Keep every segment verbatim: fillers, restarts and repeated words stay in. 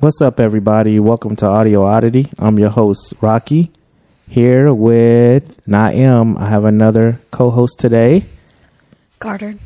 What's up, everybody? Welcome to Audio Oddity. I'm your host, Rocky, here with, and I am, I have another co-host today. Carter.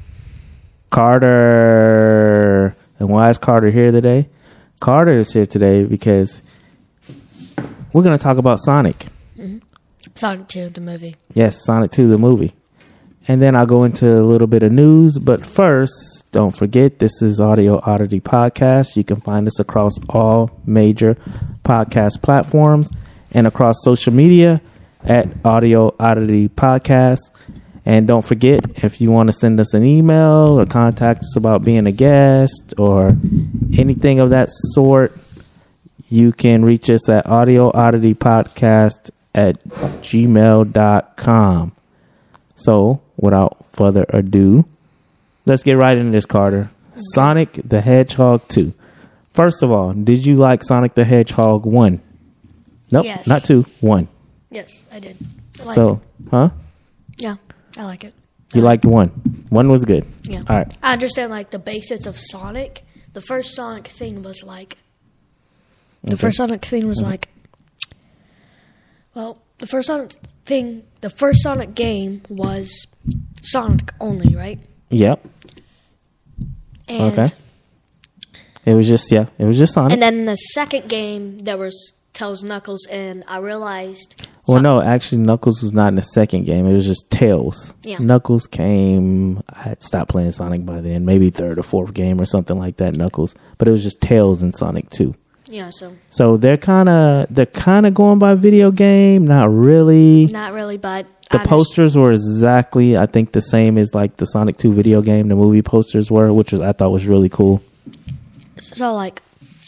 Carter. And why is Carter here today? Carter is here today because we're going to talk about Sonic. Mm-hmm. Sonic two, the movie. Yes, Sonic two, the movie. And then I'll go into a little bit of news. But first, don't forget, this is Audio Oddity Podcast. You can find us across all major podcast platforms and across social media at Audio Oddity Podcast. And don't forget, if you want to send us an email or contact us about being a guest or anything of that sort, you can reach us at Audio Oddity Podcast at gmail dot com. So, without further ado, let's get right into this, Carter. Okay. Sonic the Hedgehog two. First of all, did you like Sonic the Hedgehog one? Nope, yes. Not two, one. Yes, I did. I like so, it. huh? Yeah, I like it. You I liked one. One was good. Yeah. All right. I understand, like, the basics of Sonic. The first Sonic thing was, like... The Okay. first Sonic thing was, Mm-hmm. like... Well, the first Sonic thing... The first Sonic game was Sonic only, right? Yep. And, Okay. It was just, yeah, it was just Sonic. And then the second game, there was Tails, Knuckles, and I realized... Well, Son- no, actually, Knuckles was not in the second game. It was just Tails. Yeah. Knuckles came... I had stopped playing Sonic by then. Maybe third or fourth game or something like that, Knuckles. But it was just Tails in Sonic two. Yeah, so... So they're kind of they're kind of going by video game, not really. Not really, but... The I posters were exactly, I think, the same as like the Sonic two video game. The movie posters were, which was I thought was really cool. So, like...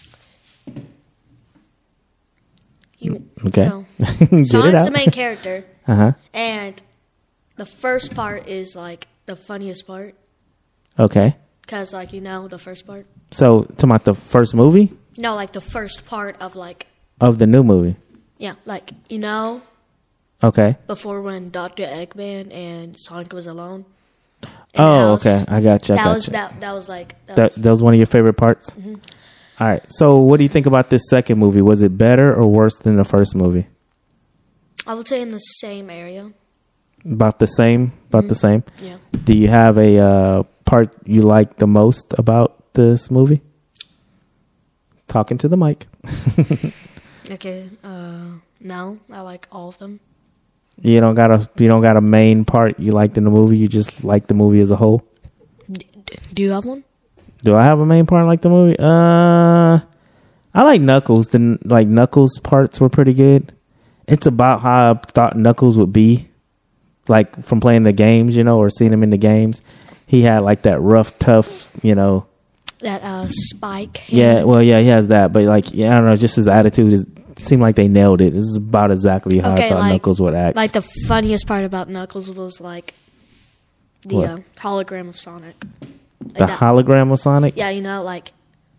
You, Okay, so, get it Sonic's out. the main character, Uh huh. and the first part is, like, the funniest part. Okay. Because, like, you know, the first part. So, talking about the first movie No, like, the first part of, like... of the new movie. Yeah, like, you know, Okay. before when Doctor Eggman and Sonic was alone. in the Oh, house. okay. I got you. I That got was, you. that, that was, like... That That, was, that was one of your favorite parts? Mm-hmm. All right. So, what do you think about this second movie? Was it better or worse than the first movie? I would say in the same area. About the same? About Mm-hmm. the same? Yeah. Do you have a uh, part you like the most about this movie? Talking to the mic. Okay, uh, no, I like all of them. You don't got a you don't got a main part you liked in the movie. You just like the movie as a whole. D- d- do you have one? Do I have a main part like the movie? Uh, I like Knuckles. The like Knuckles parts were pretty good. It's about how I thought Knuckles would be, like from playing the games, you know, or seeing him in the games. He had like that rough, tough, you know. That uh, Spike. Yeah, hand. well, yeah, he has that, but like, yeah, I don't know, just his attitude is seemed like they nailed it. This is about exactly how Okay, I thought like- Knuckles would act. Like the funniest part about Knuckles was like the What? uh, hologram of Sonic. Like the that- hologram of Sonic. Yeah, you know, like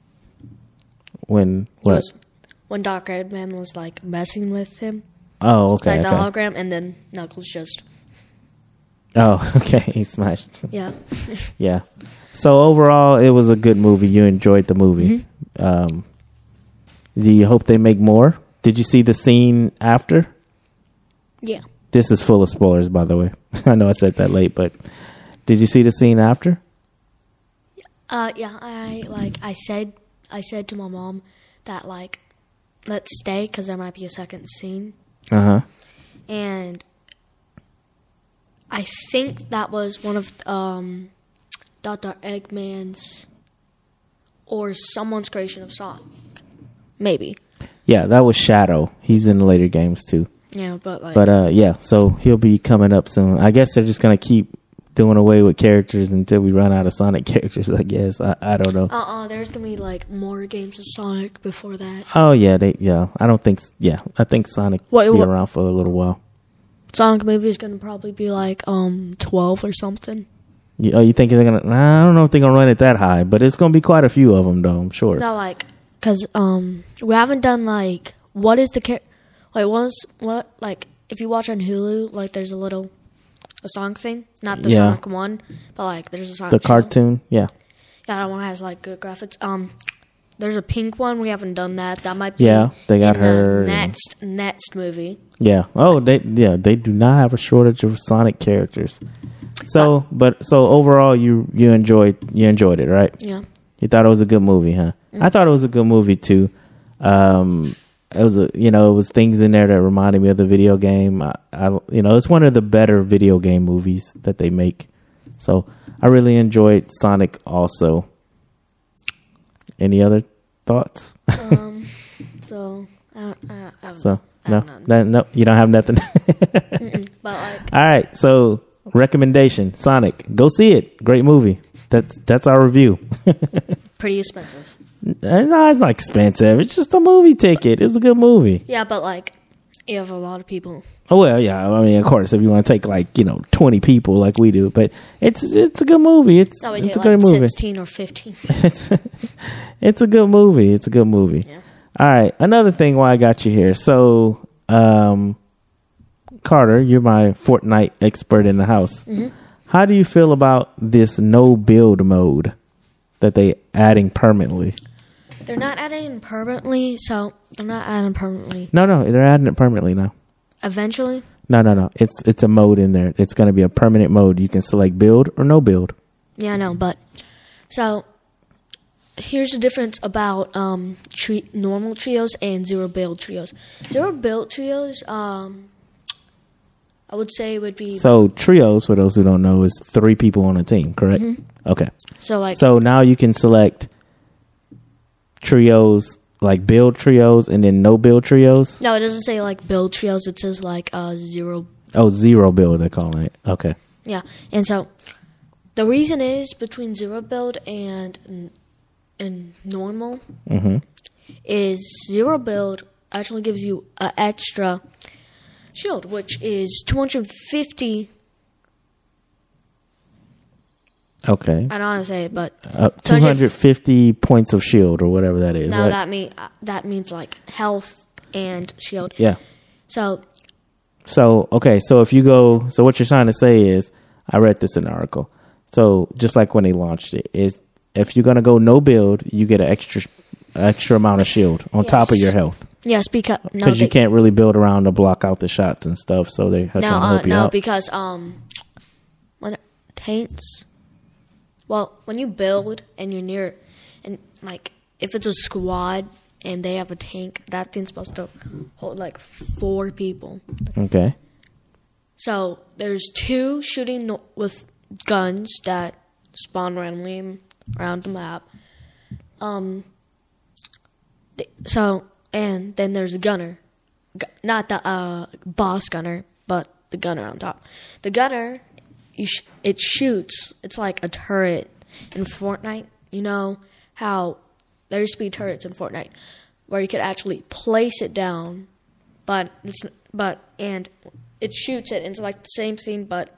When it what? was when Doctor Eggman was like messing with him, Oh, okay. like the okay. hologram, and then Knuckles just Oh, okay. He smashed. yeah. Yeah. So overall, it was a good movie. You enjoyed the movie. Mm-hmm. Um, do you hope they make more? Did you see the scene after? Yeah. This is full of spoilers, by the way. I know I said that late, but did you see the scene after? Uh, yeah, I like I said I said to my mom that like let's stay because there might be a second scene, Uh huh. and I think that was one of um, Doctor Eggman's or someone's creation of Sonic, maybe. Yeah, that was Shadow. He's in the later games too. Yeah, but like But uh, yeah, so he'll be coming up soon. I guess they're just gonna keep doing away with characters until we run out of Sonic characters. I guess I, I don't know. uh uh there's gonna be like more games of Sonic before that. Oh yeah, they yeah. I don't think yeah. I think Sonic What- will be what- around for a little while. Sonic movie is gonna probably be like um twelve or something. You, oh, you think they're gonna? I don't know if they're gonna run it that high, but it's gonna be quite a few of them, though. I'm sure. Not like because um we haven't done like what is the char- wait what was what like if you watch on Hulu like there's a little a Sonic thing, not the Yeah. Sonic one, but like there's a Sonic The show. cartoon, yeah. Yeah, that one has like good graphics. Um, there's a pink one. We haven't done that. That might be Yeah, they got in her. the next next movie. Yeah. Oh, they yeah they do not have a shortage of Sonic characters. So, but so overall, you you enjoyed you enjoyed it, right? Yeah. You thought it was a good movie, huh? Mm-hmm. I thought it was a good movie too. Um, it was a, you know, it was things in there that reminded me of the video game. I, I you know, it's one of the better video game movies that they make. So I really enjoyed Sonic also. Any other thoughts? um. So. I, I, I so I no, don't that, no, you don't have nothing. But like, all right. So recommendation: Sonic. Go see it. Great movie. That's that's our review. pretty expensive. No, it's not expensive. It's just a movie ticket. It's a good movie. Yeah, but like, you have a lot of people. Oh well, yeah. I mean, of course, if you want to take like you know twenty people like we do, but it's it's a good movie. It's No, we it's did a good like movie. sixteen or fifteen. it's it's a good movie. It's a good movie. Yeah. All right. Another thing why I got you here. So, um, Carter, you're my Fortnite expert in the house. Mm-hmm. How do you feel about this no build mode that they adding permanently? They're not adding permanently, so they're not adding permanently. No, no, they're adding it permanently now. Eventually? No, no, no. It's it's a mode in there. It's going to be a permanent mode. You can select build or no build. Yeah, I know, but so here's the difference about um tri- normal trios and zero build trios. Zero build trios, um, I would say would be So trios, for those who don't know, is three people on a team, correct? Mm-hmm. Okay. so like So now you can select trios, like build trios and then no build trios. no, it doesn't say like build trios. It says like uh zero. Oh, zero build, they're calling it. Okay. Yeah, and so the reason is between zero build and and normal Mm-hmm. is zero build actually gives you an extra shield, which is two hundred fifty. Okay. I don't want to say it, but Uh, two hundred fifty points of shield or whatever that is. no, right? that mean uh, that means like health and shield. Yeah. So So, okay. So if you go, so what you're trying to say is, I read this in an article. So just like when they launched it, is if you're going to go no build, you get an extra, extra amount of shield on Yes. top of your health. yes, because no, Because you they- can't really build around to block out the shots and stuff. So they have no, to uh, help you no, out. because um, when it taints, well, when you build and you're near, and like if it's a squad and they have a tank, that thing's supposed to hold like four people. Okay. So there's two shooting no- with guns that spawn randomly around the map. Um. th- So and then there's a gunner, Gu- not the uh, boss gunner, but the gunner on top. The gunner, you sh- it shoots. It's like a turret in Fortnite. You know how there used to be turrets in Fortnite where you could actually place it down, but it's but and it shoots it. And it's like the same thing, but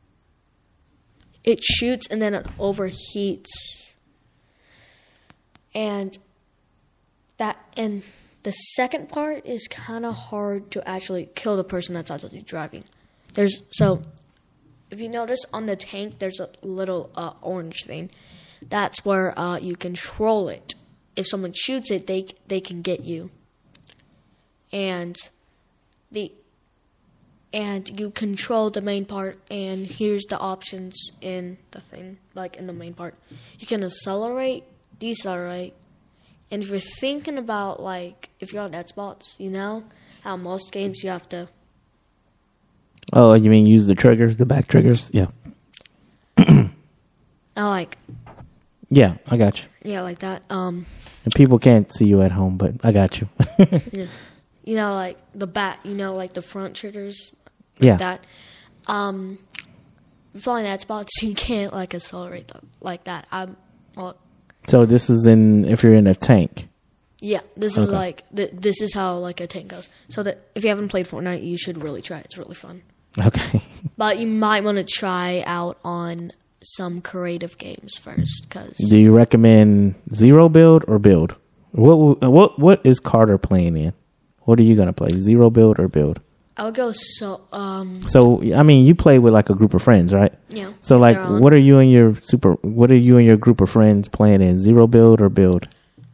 it shoots and then it overheats. And that and the second part is kind of hard to actually kill the person that's actually driving. There's so if you notice on the tank, there's a little uh, orange thing. That's where uh, you control it. If someone shoots it, they they can get you. And the and you control the main part. And here's the options in the thing, like in the main part. You can accelerate, decelerate. And if you're thinking about, like, if you're on Xbox, you know how most games you have to... Oh, you mean use the triggers, the back triggers? Yeah. I like... Yeah, I got you. Yeah, like that. Um, And people can't see you at home, but I got you. yeah. You know, like, the back, you know, like the front triggers. Yeah. That. Um, if you're on Xbox, you can't, like, accelerate them like that. I'm... Well, So this is in, if you're in a tank. yeah, this is Okay. like... Th- this is how, like, a tank goes. So that if you haven't played Fortnite, you should really try it. It's really fun. Okay. But you might want to try out on some creative games first, because Do you recommend zero build or build? What what what is Carter playing in? What are you gonna play? Zero build or build? I would go so um So I mean, you play with like a group of friends, right? yeah. So if like, they're on. what are you and your super? What are you and your group of friends playing in? Zero build or build?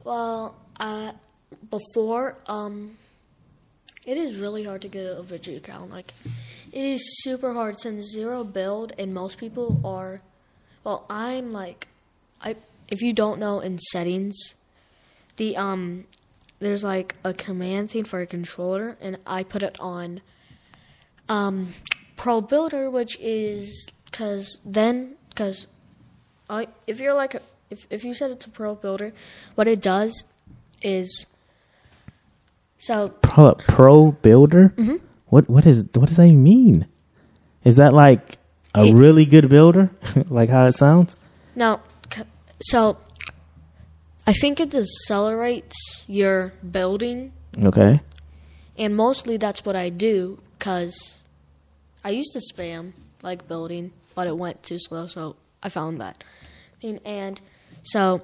Well, uh, before, um, it is really hard to get a Vigi account. Like, it is super hard since zero build, and most people are. Well, I'm like, I. If you don't know, in settings, the um, there's like a command thing for a controller, and I put it on, um, Pro Builder, which is because then because, I if you're like a, if if you set it to Pro Builder, what it does is. So Hold up, Pro Builder. Mm-hmm. What what is what does that even mean? Is that like a It- really good builder, like how it sounds? now, c- so I think it accelerates your building, Okay. and mostly that's what I do because I used to spam like building, but it went too slow, so I found that. And, and so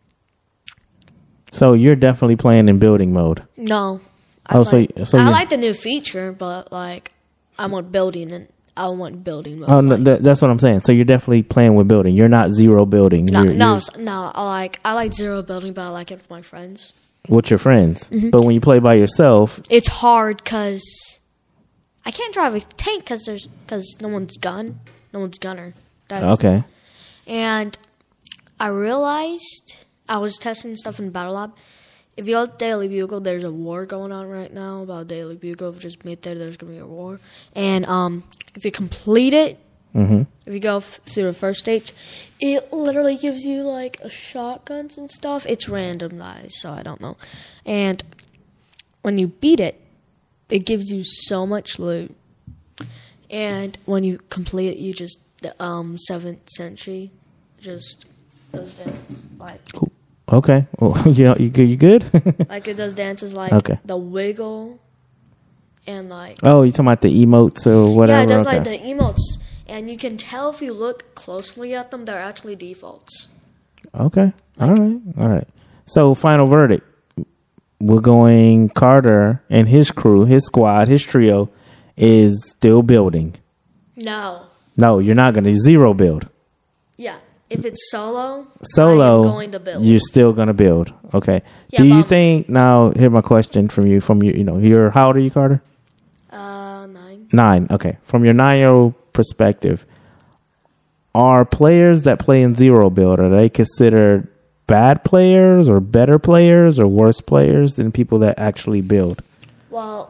So you're definitely playing in building mode. no, I, Oh, so like, y- so I you're- like the new feature, but like I want building and I want building mode. Oh, no, like- th- that's what I'm saying. So you're definitely playing with building. You're not zero building. no, You're, no, you're s- no. I like I like zero building, but I like it with my friends. with your friends. Mm-hmm. But when you play by yourself, It's hard because I can't drive a tank because there's because no one's gun, no one's gunner. That's, okay. And I realized I was testing stuff in Battle Lab. If you go to Daily Bugle, there's a war going on right now about Daily Bugle. If you just meet there, there's going to be a war. And um, if you complete it, Mm-hmm. if you go f- through the first stage, it literally gives you like a shotguns and stuff. It's randomized, so I don't know. And when you beat it, it gives you so much loot. And when you complete it, you just the um seventh century just does dances like Okay. Well, you know, you good? You good? like it does dances like Okay. the wiggle and like Oh, you talking about the emotes or whatever? yeah, it does okay. like the emotes, and you can tell if you look closely at them, they're actually defaults. Okay. All right. All right. So, final verdict. We're going Carter and his crew, his squad, his trio is still building. No, No, you're not going to zero build. yeah, if it's solo, Solo, I am going to build. you're still going to build. Okay. Yeah, Do you but- think, now, here's my question from you, from you, you know, you're, how old are you, Carter? uh, nine. Nine. Okay. From your nine-year-old perspective, are players that play in zero build, are they considered bad players or better players or worse players than people that actually build? Well,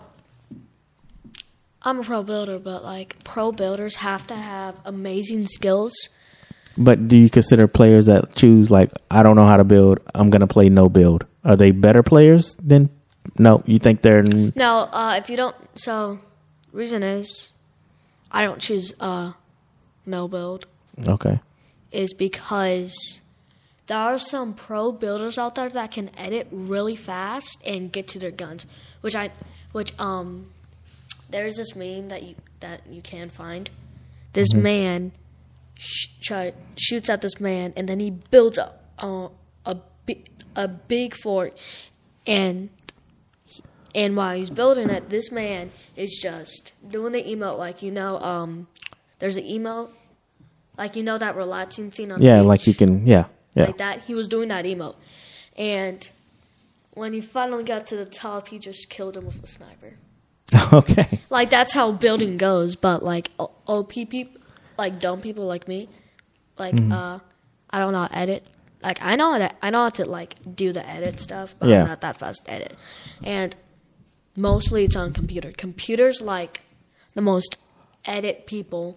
I'm a pro builder, but like pro builders have to have amazing skills. But do you consider players that choose, like, I don't know how to build, I'm going to play no build? Are they better players than? No, you think they're. No, uh, if you don't, so reason is, I don't choose uh, no build. Okay. Is because there are some pro builders out there that can edit really fast and get to their guns, which I, which um, there's this meme that you that you can find. This Mm-hmm. man sh- try, shoots at this man, and then he builds up uh, a bi- a big fort, and and while he's building it, this man is just doing the emote like you know. Um, there's an emote. Like, you know that relaxing thing on Yeah, the beach? like you can, yeah. Yeah. Like that. He was doing that emote. And when he finally got to the top, he just killed him with a sniper. Okay. Like, that's how building goes. But, like, O- O P people, like, dumb people like me, like, Mm-hmm. uh, I don't know how to edit. Like, I know how to, I know how to, like, do the edit stuff, but Yeah. I'm not that fast to edit. And mostly it's on computer. Computers, like, the most edit people.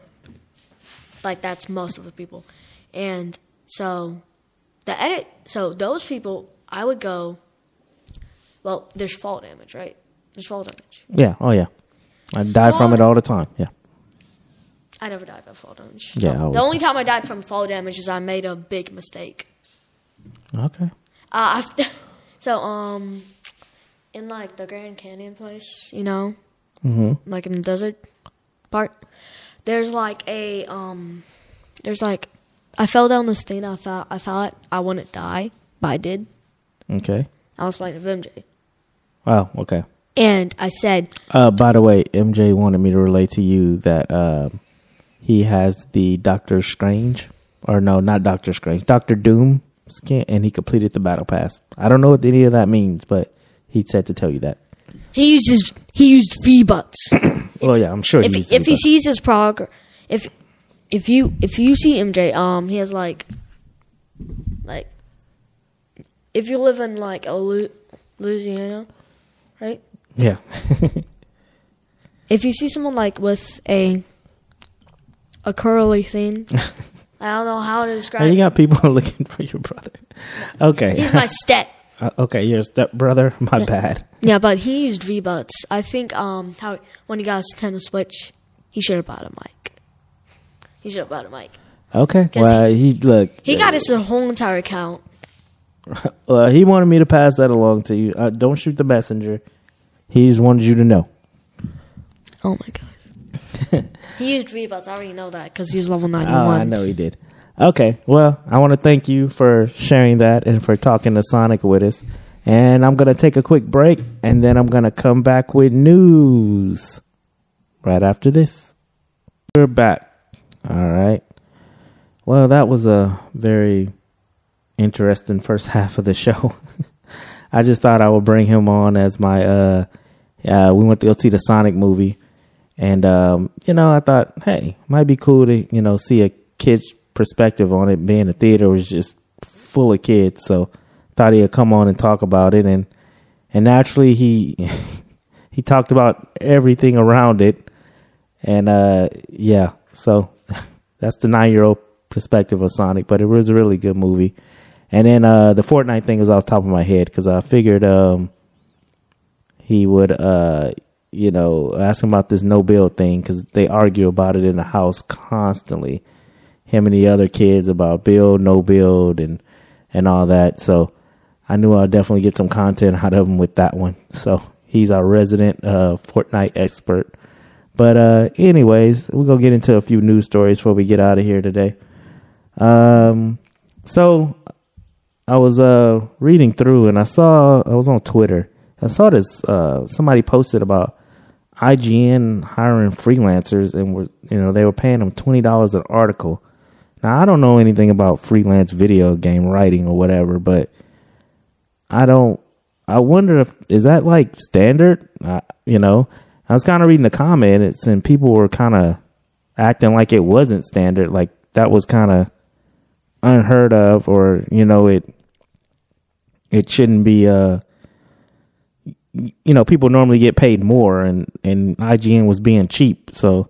Like, that's most of the people. And so, the edit, so those people, I would go, well, there's fall damage, right? There's fall damage. Yeah. Oh, yeah. I die from it all the time. Yeah. I never died by fall damage. Yeah, So I always- the only time I died from fall damage is I made a big mistake. Okay. Uh, I've, so, um, in, like, the Grand Canyon place, you know, Mm-hmm. like in the desert part, there's like a um there's like I fell down this thing. I thought I thought I wouldn't die, but I did. Okay. I was playing with M J, Wow. Okay. and I said, Uh, by the way, M J wanted me to relate to you that um, he has the Doctor Strange, or no, not Doctor Strange, Doctor Doom skin, and he completed the battle pass. I don't know what any of that means, but he said to tell you that. He uses he used V-Bucks. Well, yeah, I'm sure. If he he, if he sees his prog, if if you if you see M J, um, he has like like if you live in like a Lu- Louisiana, right? Yeah. If you see someone like with a a curly thing, I don't know how to describe. Oh, you got people looking for your brother. Okay. He's my step. Uh, okay, your step brother. My Yeah. bad. Yeah, but he used V-Bucks. I think um how when he got his Nintendo Switch, he should have bought a mic. He should have bought a mic. Okay. Well, he, he look. He got his whole entire account. Uh, he wanted me to pass that along to you. Uh, don't shoot the messenger. He just wanted you to know. Oh my god. He used V-Bucks. I already know that because he was level Oh, ninety-one. I know he did. Okay. Well, I want to thank you for sharing that and for talking to Sonic with us. And I'm going to take a quick break, and then I'm going to come back with news right after this. We're back. All right. Well, that was a very interesting first half of the show. I just thought I would bring him on as my, uh, uh, we went to go see the Sonic movie. And, um, you know, I thought, hey, might be cool to, you know, see a kid's perspective on it, being the theater was just full of kids. So thought he'd come on and talk about it. And, and naturally he, he talked about everything around it. And, uh, yeah, so that's the nine year old perspective of Sonic, but it was a really good movie. And then, uh, the Fortnite thing was off the top of my head because I figured, um, he would, uh, you know, ask him about this no build thing because they argue about it in the house constantly. Him and the other kids about build, no build, and and all that. So I knew I'd definitely get some content out of him with that one. So he's our resident uh, Fortnite expert. But uh, anyways, we're going to get into a few news stories before we get out of here today. Um, so I was uh, reading through and I saw, I was on Twitter. I saw this, uh, somebody posted about I G N hiring freelancers and were, you know, they were paying them twenty dollars an article. Now, I don't know anything about freelance video game writing or whatever, but I don't, I wonder if, is that like standard? Uh, you know, I was kind of reading the comments and people were kind of acting like it wasn't standard. Like that was kind of unheard of, or, you know, it, it shouldn't be, uh, you know, people normally get paid more, and, and I G N was being cheap. So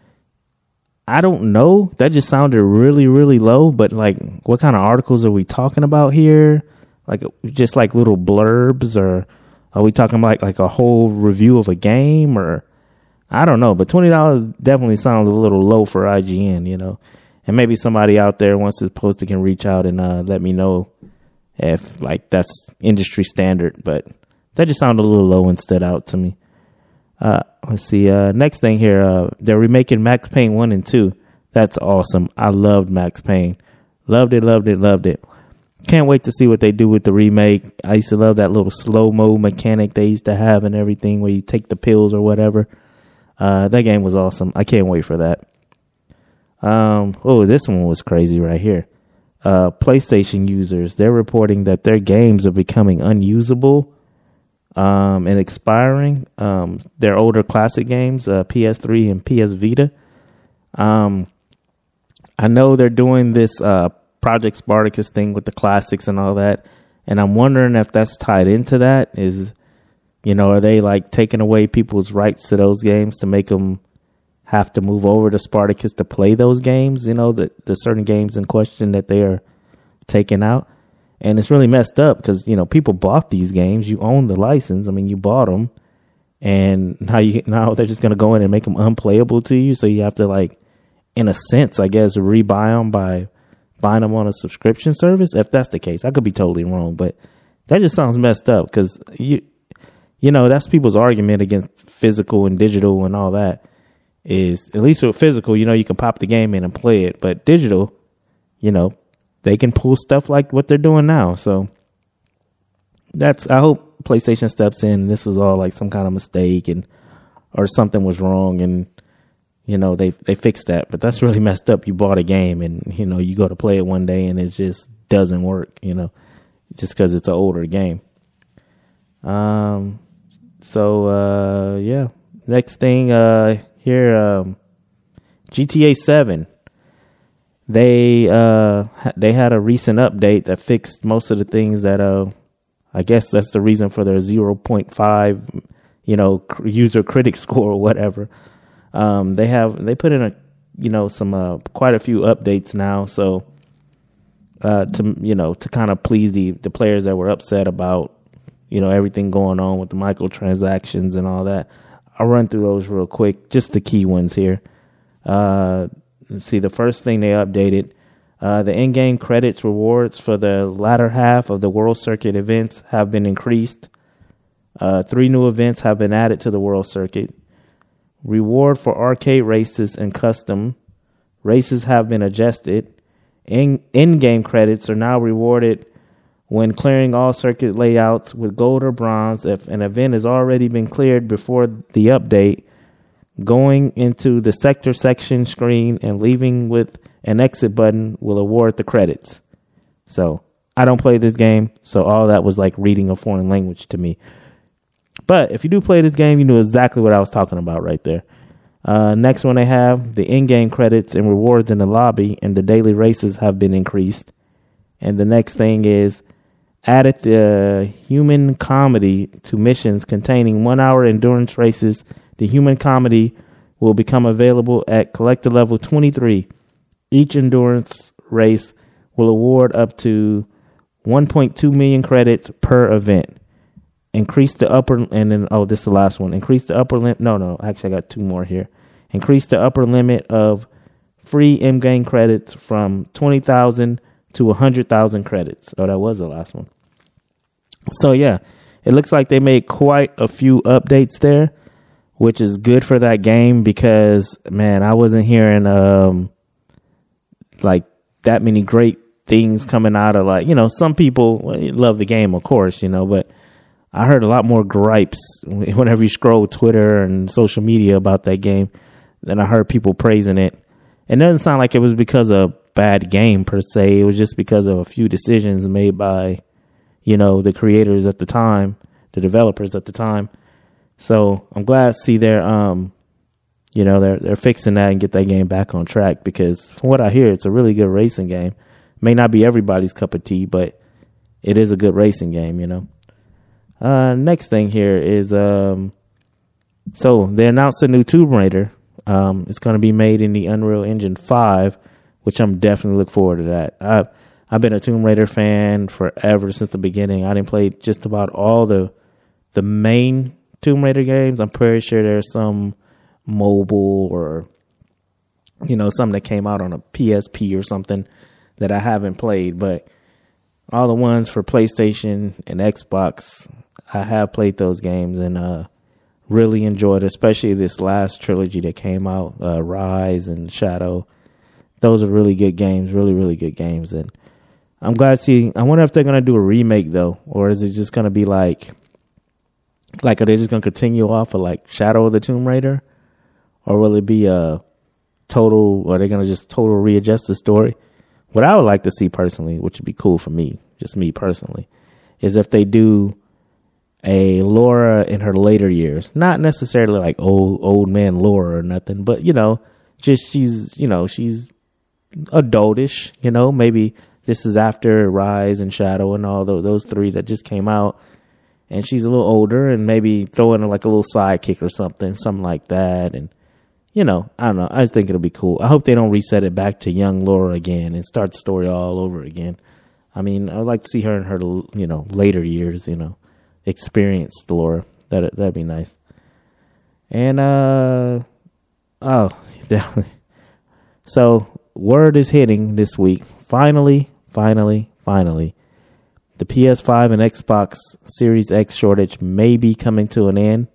I don't know. That just sounded really, really low. But like, what kind of articles are we talking about here? Like just like little blurbs, or are we talking about like, like a whole review of a game, or I don't know. But twenty dollars definitely sounds a little low for I G N, you know, and maybe somebody out there wants to post it can reach out and uh, let me know if like that's industry standard, but that just sounded a little low and stood out to me. Uh, let's see. Uh, next thing here, uh, they're remaking Max Payne one and two. That's awesome. I loved Max Payne. Loved it, loved it, loved it. Can't wait to see what they do with the remake. I used to love that little slow-mo mechanic they used to have and everything where you take the pills or whatever. Uh, that game was awesome. I can't wait for that. Um, oh, this one was crazy right here. Uh, PlayStation users, they're reporting that their games are becoming unusable Um, and expiring, um, their older classic games, uh, P S three and P S Vita. Um, I know they're doing this, uh, Project Spartacus thing with the classics and all that. And I'm wondering if that's tied into that. Is, you know, are they like taking away people's rights to those games to make them have to move over to Spartacus to play those games? You know, the, the certain games in question that they are taking out. And it's really messed up because, you know, people bought these games. You own the license. I mean, you bought them. And now you now they're just going to go in and make them unplayable to you. So you have to, like, in a sense, I guess, rebuy them by buying them on a subscription service. If that's the case, I could be totally wrong. But that just sounds messed up because, you, you know, that's people's argument against physical and digital and all that is, at least with physical, you know, you can pop the game in and play it. But digital, you know, they can pull stuff like what they're doing now. So that's, I hope PlayStation steps in. This was all like some kind of mistake and, or something was wrong. And, you know, they, they fixed that, but that's really messed up. You bought a game and, you know, you go to play it one day and it's just doesn't work, you know, just because it's an older game. Um, so, uh, yeah, next thing, uh, here, um, G T A seven, they, uh, they had a recent update that fixed most of the things that, uh, I guess that's the reason for their zero point five, you know, user critic score or whatever. Um, they have, they put in a, you know, some, uh, quite a few updates now. So, uh, to, you know, to kind of please the, the players that were upset about, you know, everything going on with the microtransactions and all that. I'll run through those real quick, just the key ones here. Uh, let's see, the first thing they updated, uh, the in-game credits rewards for the latter half of the World Circuit events have been increased. Uh, three new events have been added to the World Circuit. Reward for arcade races and custom races have been adjusted. In, in-game credits are now rewarded when clearing all circuit layouts with gold or bronze if an event has already been cleared before the update. Going into the sector section screen and leaving with an exit button will award the credits. So I don't play this game, so all that was like reading a foreign language to me. But if you do play this game, you know exactly what I was talking about right there. Uh, next one they have, the in-game credits and rewards in the lobby and the daily races have been increased. And the next thing is added the human comedy to missions containing one-hour endurance races. The human comedy will become available at collector level twenty-three. Each endurance race will award up to one point two million credits per event. Increase the upper, and then, oh, this is the last one. Increase the upper limit. No, no, actually, I got two more here. Increase the upper limit of free in-game credits from twenty thousand to one hundred thousand credits. Oh, that was the last one. So, yeah, it looks like they made quite a few updates there, which is good for that game because, man, I wasn't hearing, um, like, that many great things coming out of, like, you know, some people love the game, of course, you know, but I heard a lot more gripes whenever you scroll Twitter and social media about that game than I heard people praising it. It doesn't sound like it was because of a bad game per se. It was just because of a few decisions made by, you know, the creators at the time, the developers at the time. So I'm glad to see they're, um, you know, they're they're fixing that and get that game back on track because from what I hear, it's a really good racing game. May not be everybody's cup of tea, but it is a good racing game, you know. Uh, next thing here is, um, so they announced a new Tomb Raider. Um, it's going to be made in the Unreal Engine five, which I'm definitely look forward to that. I've, I've been a Tomb Raider fan forever since the beginning. I didn't play just about all the, the main Tomb Raider games. I'm pretty sure there's some mobile or, you know, something that came out on a P S P or something that I haven't played, but all the ones for PlayStation and Xbox, I have played those games and uh, really enjoyed it, especially this last trilogy that came out, uh, Rise and Shadow. Those are really good games, really, really good games. And I'm glad to see, I wonder if they're going to do a remake, though, or is it just going to be like, like, are they just going to continue off of like Shadow of the Tomb Raider? Or will it be a total, or are they going to just total readjust the story? What I would like to see personally, which would be cool for me, just me personally, is if they do a Laura in her later years. Not necessarily like old old man Laura or nothing, but, you know, just she's, you know, she's adultish, you know. Maybe this is after Rise and Shadow and all those, those three that just came out. And she's a little older and maybe throw in like a little sidekick or something, something like that. And, you know, I don't know. I just think it'll be cool. I hope they don't reset it back to young Laura again and start the story all over again. I mean, I'd like to see her in her, you know, later years, you know, experience Laura. That, that'd be nice. And, uh, oh, definitely. So, word is hitting this week. Finally, finally, finally. The P S five and Xbox Series X shortage may be coming to an end.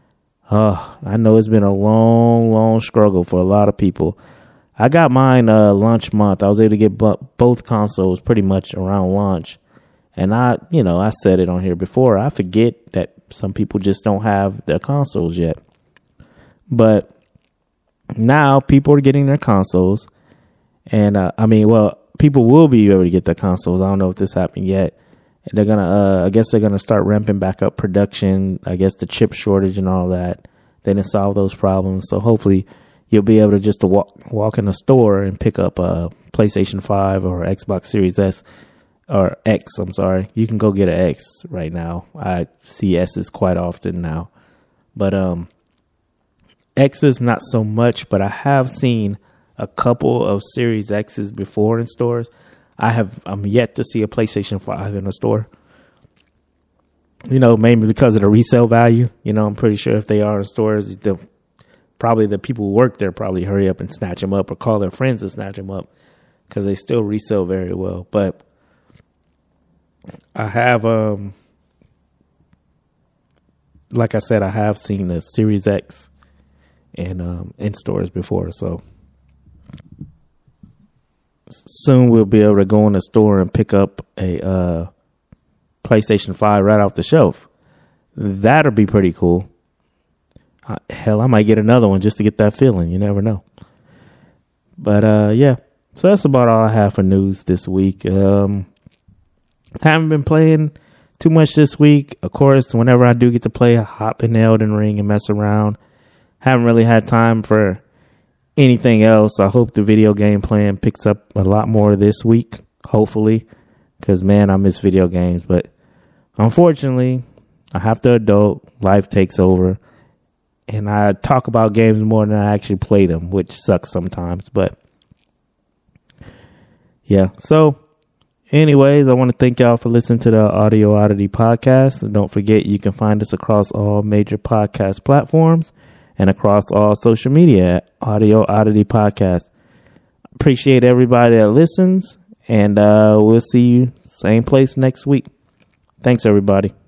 Oh, I know it's been a long, long struggle for a lot of people. I got mine uh, launch month. I was able to get b- both consoles pretty much around launch. And I, you know, I said it on here before. I forget that some people just don't have their consoles yet. But now people are getting their consoles. And, uh, I mean, well, people will be able to get the consoles. I don't know if this happened yet. They're gonna, uh, I guess they're gonna start ramping back up production. I guess the chip shortage and all that. They didn't solve those problems, so hopefully you'll be able to just to walk walk in a store and pick up a PlayStation five or Xbox Series S or X. I'm sorry, you can go get an X right now. I see S's quite often now, but um, X's not so much. But I have seen a couple of Series X's before in stores. I have I'm yet to see a PlayStation five in a store. You know, mainly because of the resale value. You know, I'm pretty sure if they are in stores, the probably the people who work there probably hurry up and snatch them up or call their friends to snatch them up because they still resell very well. But I have, um, like I said, I have seen the Series X in um, in stores before. So soon we'll be able to go in the store and pick up a uh, PlayStation five right off the shelf. That'll be pretty cool. Uh, hell, I might get another one just to get that feeling. You never know. But uh, yeah, so that's about all I have for news this week. Um, haven't been playing too much this week. Of course, whenever I do get to play, I hop in the Elden Ring and mess around. Haven't really had time for anything else. I hope the video game playing picks up a lot more this week, hopefully, because man, I miss video games. But unfortunately, I have to adult. Life takes over. And I talk about games more than I actually play them, which sucks sometimes. But yeah, so anyways, I want to thank y'all for listening to the Audio Oddity podcast. And don't forget, you can find us across all major podcast platforms and across all social media at Audio Oddity Podcast. Appreciate everybody that listens, and uh, we'll see you same place next week. Thanks, everybody.